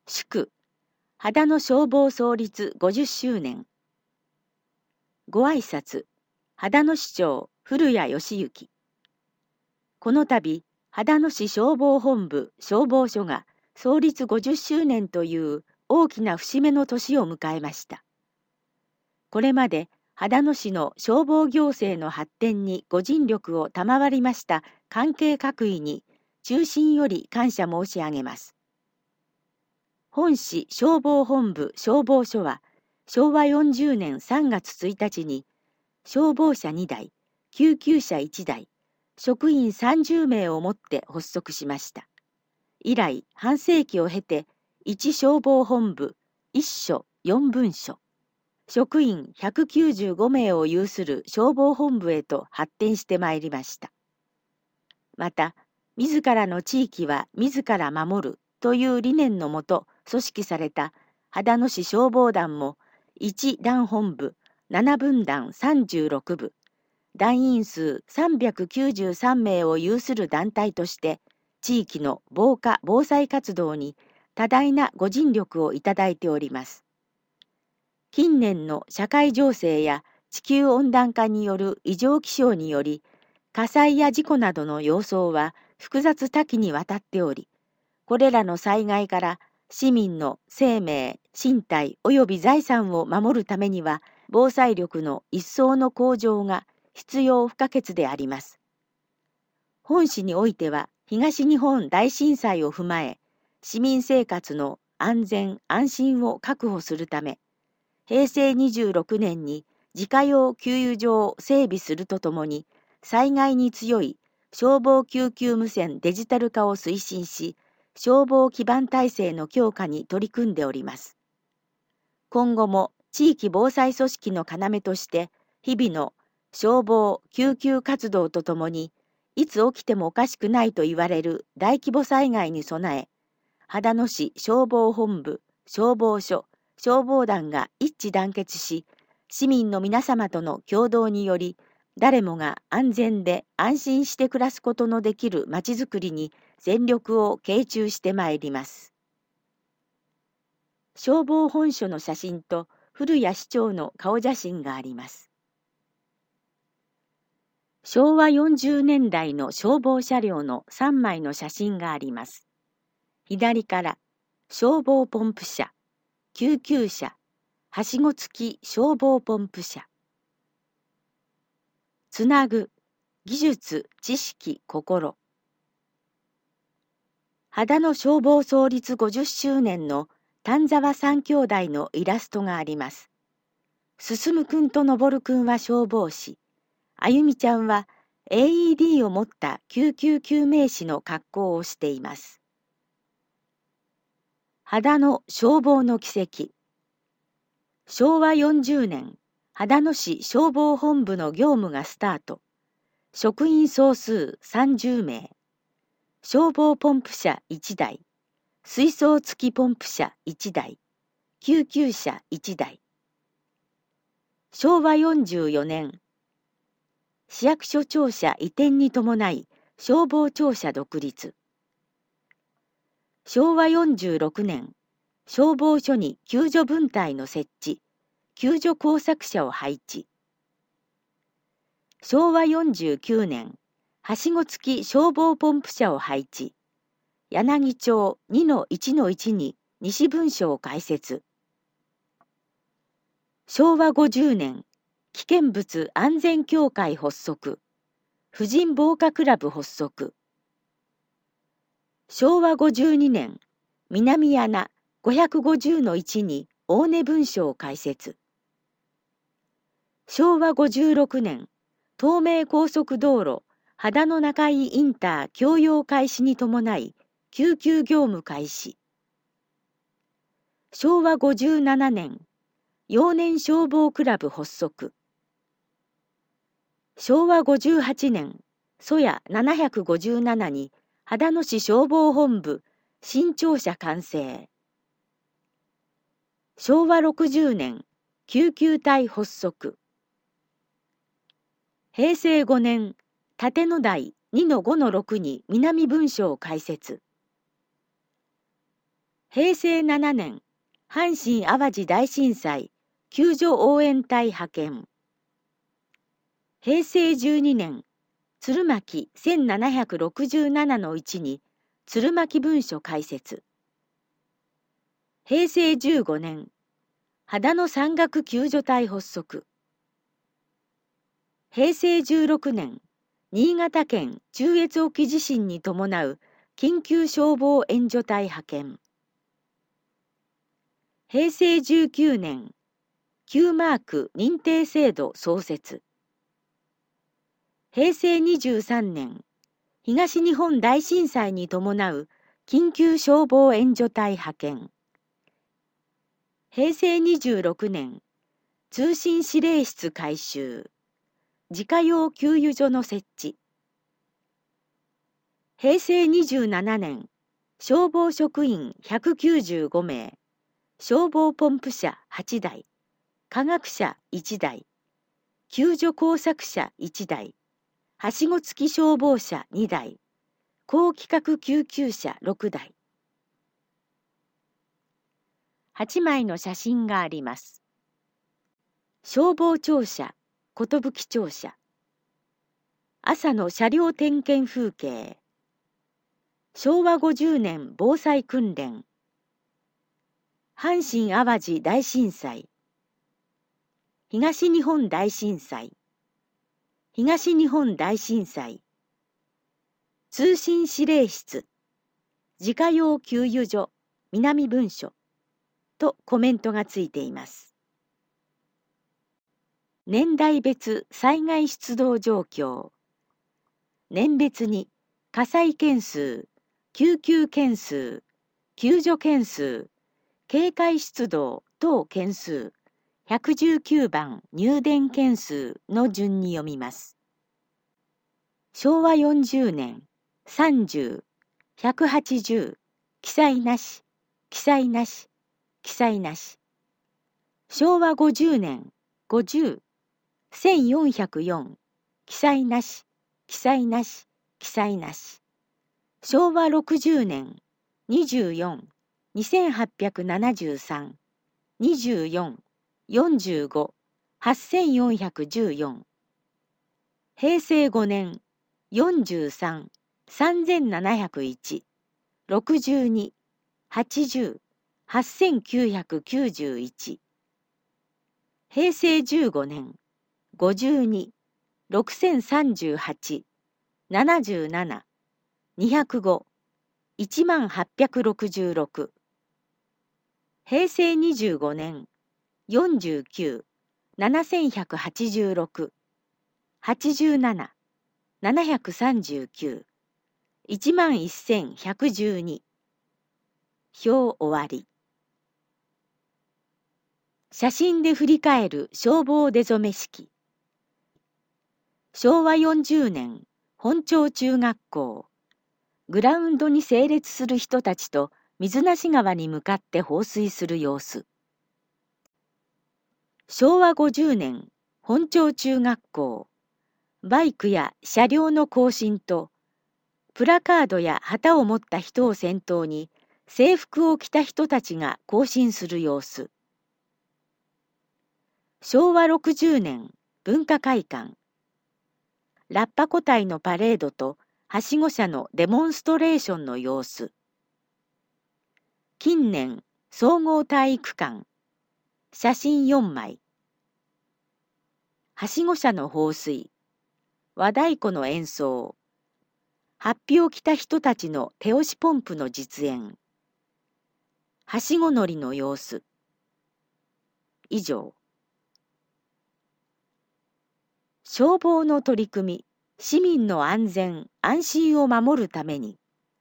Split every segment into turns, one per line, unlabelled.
祝、秦野消防創立50周年。ご挨拶、秦野市長古谷義行。この度、秦野市消防本部消防署が創立50周年という大きな節目の年を迎えました。これまで秦野市の消防行政の発展にご尽力を賜りました関係各位に衷心より感謝申し上げます。本市消防本部消防署は昭和40年3月1日に消防車2台、救急車1台、職員30名をもって発足しました。以来、半世紀を経て、一消防本部、一署4分署、職員195名を有する消防本部へと発展してまいりました。また、自らの地域は自ら守るという理念のもと組織された秦野市消防団も1団本部、7分団36部、団員数393名を有する団体として、地域の防火・防災活動に多大なご尽力をいただいております。近年の社会情勢や地球温暖化による異常気象により、火災や事故などの様相は複雑多岐にわたっており、これらの災害から市民の生命、身体及び財産を守るためには、防災力の一層の向上が必要不可欠であります。本市においては、東日本大震災を踏まえ、市民生活の安全・安心を確保するため、平成26年に自家用給油所を整備するとともに、災害に強い消防救急無線デジタル化を推進し、消防基盤体制の強化に取り組んでおります。今後も地域防災組織の要として、日々の消防・救急活動とともに、いつ起きてもおかしくないと言われる大規模災害に備え、秦野市消防本部、消防署、消防団が一致団結し、市民の皆様との協働により、誰もが安全で安心して暮らすことのできるまちづくりに全力を傾注してまいります。消防本署の写真と古谷市長の顔写真があります。昭和40年代の消防車両の3枚の写真があります。左から消防ポンプ車、救急車、はしご付き消防ポンプ車。つなぐ、技術、知識、心。秦野消防創立50周年の丹沢三兄弟のイラストがあります。進くんと昇くんは消防士、あゆみちゃんは AED を持った救急救命士の格好をしています。秦野消防の奇跡。昭和40年、秦野市消防本部の業務がスタート。職員総数30名。消防ポンプ車1台。水槽付きポンプ車1台。救急車1台。昭和44年、市役所庁舎移転に伴い消防庁舎独立。昭和46年、消防署に救助分隊の設置、救助工作車を配置。昭和49年、はしご付き消防ポンプ車を配置。柳町2-1-1に西分署を開設。昭和50年、危険物安全協会発足。婦人防火クラブ発足。昭和52年、南穴550-1に大根分署を開設。昭和56年、東名高速道路秦野中井インター共用開始に伴い救急業務開始。昭和57年、幼年消防クラブ発足。昭和58年、曽谷757に秦野市消防本部新庁舎完成。昭和60年、救急隊発足。平成5年、立野台2-5-6に南分署を開設。 平成7年、阪神・淡路大震災救助応援隊派遣。平成12年、鶴巻1767の1に鶴巻文書開設。平成15年、秦野山岳救助隊発足。平成16年、新潟県中越沖地震に伴う緊急消防援助隊派遣。平成19年、Qマーク認定制度創設。平成23年、東日本大震災に伴う緊急消防援助隊派遣。平成26年、通信指令室改修。自家用給油所の設置。平成27年、消防職員195名、消防ポンプ車8台、化学車1台、救助工作車1台、はしご付き消防車2台、高規格救急車6台。8枚の写真があります。消防庁舎、寿庁舎。朝の車両点検風景。昭和50年防災訓練。阪神・淡路大震災。東日本大震災。東日本大震災。通信指令室。自家用給油所、南文書。とコメントがついています。年代別災害出動状況。年別に火災件数、救急件数、救助件数、警戒出動等件数、119番入電件数の順に読みます。昭和40年、30、180、記載なし、記載なし、記載なし。昭和50年、50、1404、記載なし、記載なし、記載なし。昭和60年、24、2873、24、45、8414。平成5年、43、3701、62、80、8991。平成15年、52、6038、77、205、10866。平成25年、49、7186、87、739、11112。表終わり。写真で振り返る消防出初め式。昭和40年、本町中学校。グラウンドに整列する人たちと水無川に向かって放水する様子。昭和50年、本町中学校。バイクや車両の行進と、プラカードや旗を持った人を先頭に、制服を着た人たちが行進する様子。昭和60年、文化会館。ラッパ個体のパレードと、はしご車のデモンストレーションの様子。近年、総合体育館。写真4枚。はしご車の放水。和太鼓の演奏。法被を着た人たちの手押しポンプの実演。はしご乗りの様子。以上。消防の取り組み、市民の安全・安心を守るために、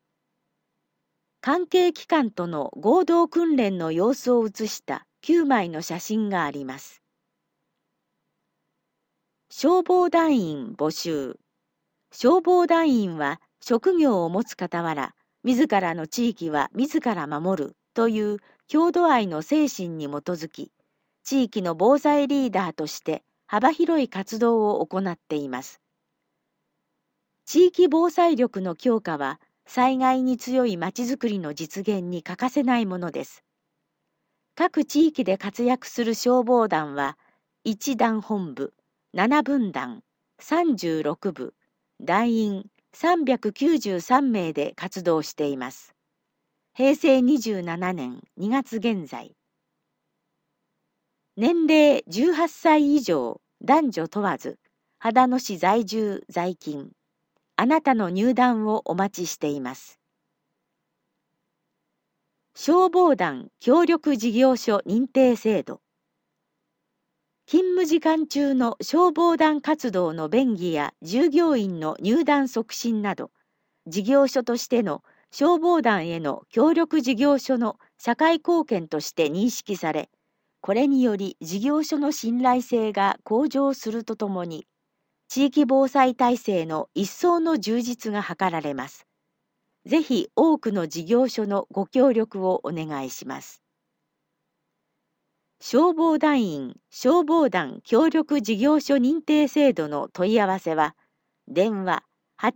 関係機関との合同訓練の様子を写した9枚の写真があります。消防団員募集。消防団員は職業を持つ傍ら、自らの地域は自ら守るという郷土愛の精神に基づき、地域の防災リーダーとして幅広い活動を行っています。地域防災力の強化は、 災害に強いまちづくりの実現に欠かせないものです。各地域で活躍する消防団は、1団本部、7分団、36部、団員393名で活動しています。平成27年2月現在。年齢18歳以上、男女問わず、秦野市在住在勤。あなたの入団をお待ちしています。消防団協力事業所認定制度。勤務時間中の消防団活動の便宜や従業員の入団促進など、事業所としての消防団への協力事業所の社会貢献として認識され、これにより事業所の信頼性が向上するとともに、地域防災体制の一層の充実が図られます。ぜひ多くの事業所のご協力をお願いします。消防団員消防団協力事業所認定制度の問い合わせは、電話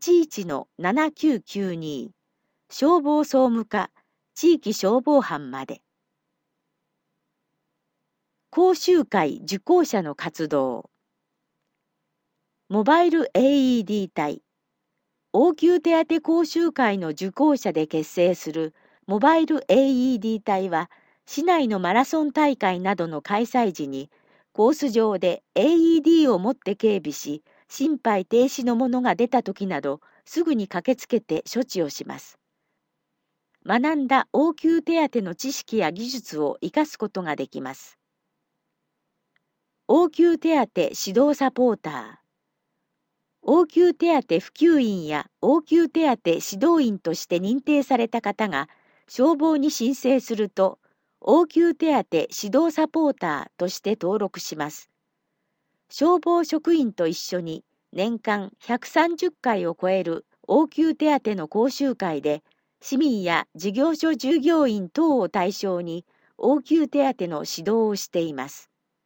81-7992 消防総務課地域消防班まで。講習会受講者の活動。モバイル AED 隊応急手当講習会の受講者で結成するモバイル AED 隊は、市内のマラソン大会などの開催時に、コース上で AED を持って警備し、心肺停止のものが出た時など、すぐに駆けつけて処置をします。学んだ応急手当の知識や技術を生かすことができます。応急手当指導サポーター。応急手当普及員や応急手当指導員として認定された方が消防に申請すると、応急手当指導サポーターとして登録します。消防職員と一緒に年間130回を超える応急手当の講習会で、市民や事業所従業員等を対象に応急手当の指導をしています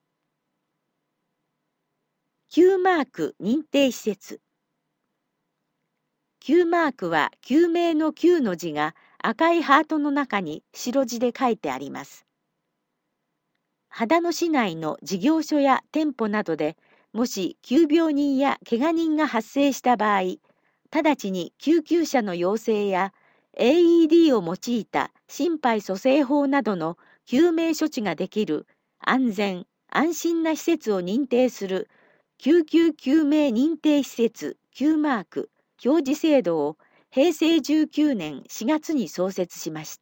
。Q マーク認定施設。Q マークは救命のQの字が赤いハートの中に白字で書いてあります。秦野市内の事業所や店舗などで、もし急病人や怪我人が発生した場合、直ちに救急車の要請や AED を用いた心肺蘇生法などの救命処置ができる安全・安心な施設を認定する救急救命認定施設 Q マーク表示制度を平成19年4月に創設しました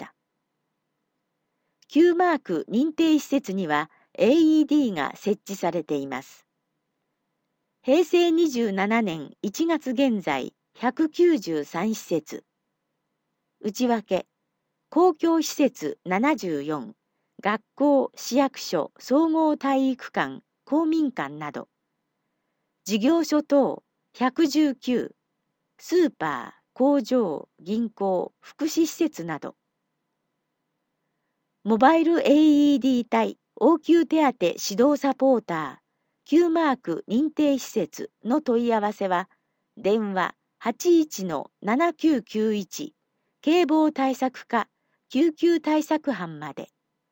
。Q マーク認定施設には AED が設置されています。平成27年1月現在193施設。内訳、公共施設74、学校、市役所、総合体育館、公民館など。事業所等119、スーパー、工場、銀行、福祉施設など。モバイル AED 隊応急手当指導サポーター Q マーク認定施設の問い合わせは、電話 81-7991 警防対策課救急対策班まで。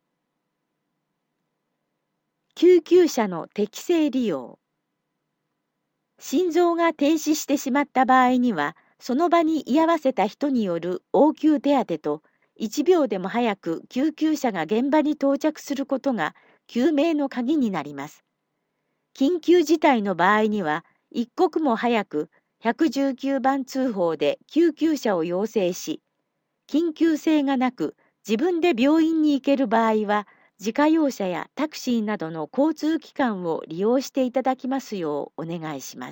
救急車の適正利用。心臓が停止してしまった場合には、その場に居合わせた人による応急手当と、1秒でも早く救急車が現場に到着することが救命の鍵になります。緊急事態の場合には、一刻も早く119番通報で救急車を要請し、緊急性がなく自分で病院に行ける場合は、自家用車やタクシーなどの交通機関を利用していただきますようお願いします。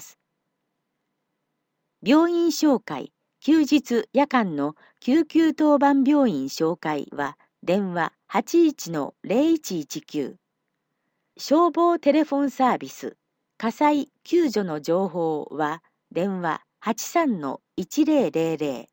病院紹介、休日・夜間の救急当番病院紹介は電話 81-0119。消防テレフォンサービス、火災・救助の情報は電話 83-1000。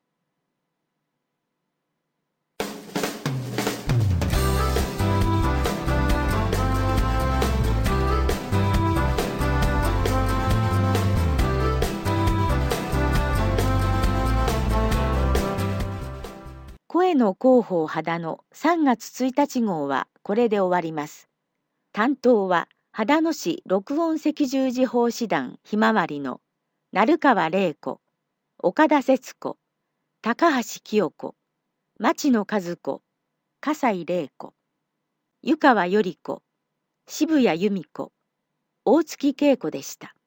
例の広報秦野3月1日号はこれで終わります。担当は秦野市録音赤十字法師団ひまわりの鳴川玲子、岡田節子、高橋清子、町野和子、笠井玲子、湯川頼子、渋谷由美子、大月恵子でした。